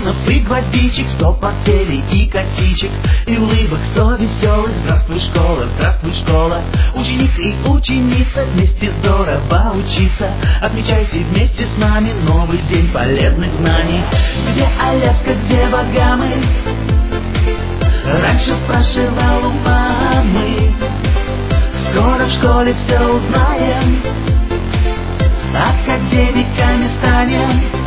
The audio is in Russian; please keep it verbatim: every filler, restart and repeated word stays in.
поклонов и гвоздичек, сто портфелей и косичек, и улыбок сто веселых. Здравствуй, школа, здравствуй, школа. Ученик и ученица, вместе здорово учиться. Отмечайте вместе с нами новый день полезных знаний. Где Аляска, где Багамы? Раньше спрашивал у мамы. Скоро в школе все узнаем, академиками станем.